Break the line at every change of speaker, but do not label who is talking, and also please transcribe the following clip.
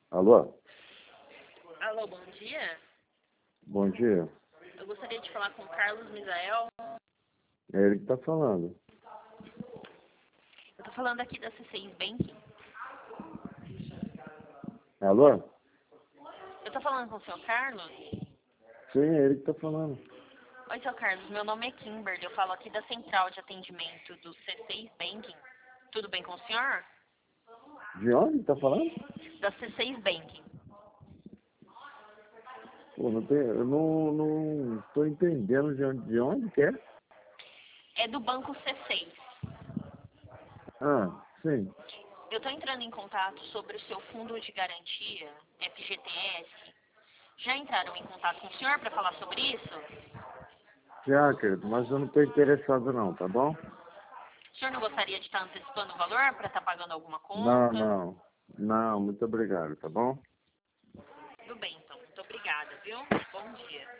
Alô?
Alô, bom dia.
Bom dia.
Eu gostaria de falar com o Carlos Misael.
É ele que tá falando.
Eu tô falando aqui da C6 Banking.
Alô?
Eu tô falando com o seu Carlos?
Sim, é ele que tá falando.
Oi, seu Carlos. Meu nome é Kimberly. Eu falo aqui da central de atendimento do C6 Banking. Tudo bem com o senhor?
De onde tá falando?
Da C6 Banking.
Pô, eu não tô entendendo de onde que é.
É do banco C6.
Ah, sim.
Eu tô entrando em contato sobre o seu fundo de garantia, FGTS. Já entraram em contato com o senhor para falar sobre isso?
Já, querido, mas eu não tô interessado não, tá bom?
O senhor não gostaria de estar antecipando o valor para estar pagando alguma
Não,
conta?
não. Não, muito obrigado, tá bom?
Tudo bem, então. Muito obrigada, viu? Bom dia.